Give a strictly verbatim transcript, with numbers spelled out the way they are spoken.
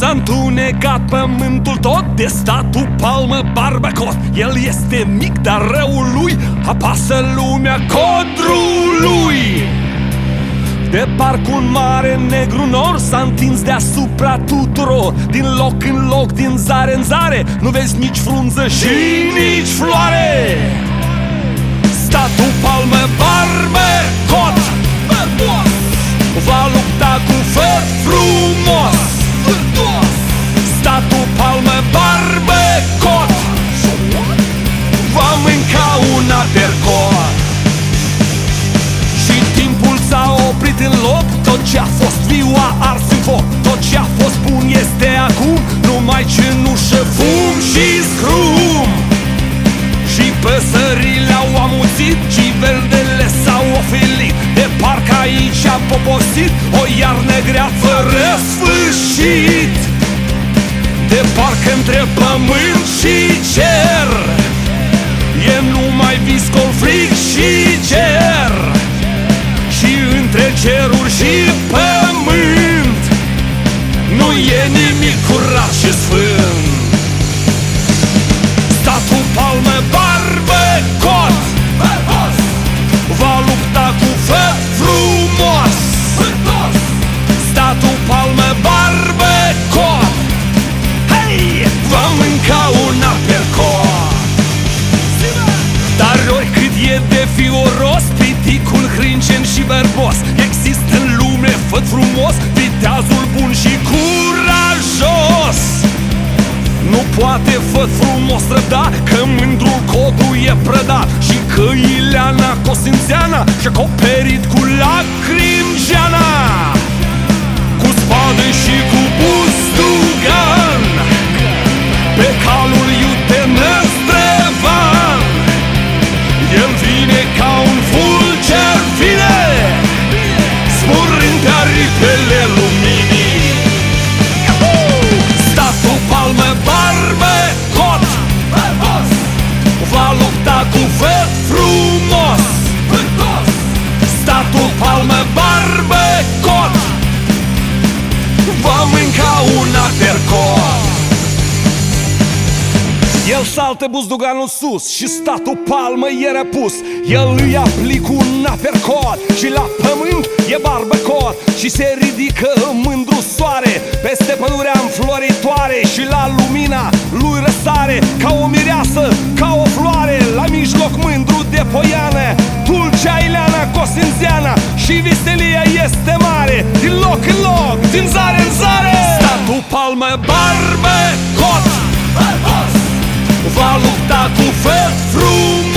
S-a întunecat pământul tot de statul Palmă Barbacot. El este mic, dar răul lui apasă lumea codrul lui. De parcă un mare negru nor s-a întins deasupra tuturor. Din loc în loc, din zare în zare, nu vezi nici frunză și nici floare. Statul Palmă Barbacot va lupta cu făt frumos. Statul Palmă Barbacot va mânca un apercot. Și timpul s-a oprit în loc, tot ce a fost viu a ars în foc. Tot ce a fost bun este acum numai cenușă, fum și scrum. Și păsările au amuțit, civerdele s-au ofilit. De parcă aici a poposit o iarnă grea fără sfârșit. De parcă între pământ și cer e numai viscol, frig și cer. Și între ceruri și pământ nu e nimic curat și sfânt. Statul Palmă Barbacot va lupta cu făt frumos. Statul Palmă Barbacot, hei, va mânca un apercot. Dar oricât e de fioros, piticul crâncen și verbos, există în lume făt frumos, viteazul bun și curajos. Nu poate făt frumos răbda, că mândrul codul e prădat. Și că Ileana Cosințeana și-a acoperit cu lacrimi geana. Cu spadă și cu bustugan, pe calul iute năzdrăvan, el vine ca un fulger fine, smurând pe aripele luminii. Statul Palmă Barbacot va lupta cu făt frumos. Statul Palmă Barbacot va mânca un apercot. El saltă buzduganul sus și statul Palmă e răpus. El îi aplică un apercot și la pământ e barbacot. Și se ridică mândru soare peste pădurea înfloritoare. Și la lumina lui răsare ca o mireasă, ca o floare. La mijloc mândru de poiană, dulcea Ileana Cosințeana. Și viselia este mare, din loc în loc, din zare în zare. Statul Palmă Barbacot va lupta cu făt frumos.